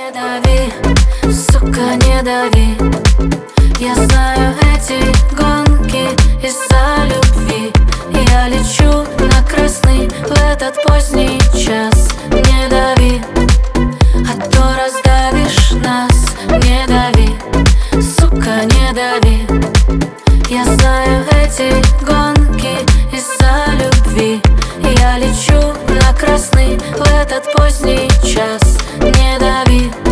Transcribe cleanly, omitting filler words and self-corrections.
Не дави, сука, не дави. Я знаю эти гонки из-за любви. Я лечу на красный в этот поздний час. Не дави, а то раздавишь нас. Не дави, сука, не дави. Я знаю эти гонки из-за любви. Я лечу на красный в этот поздний час. Не дави.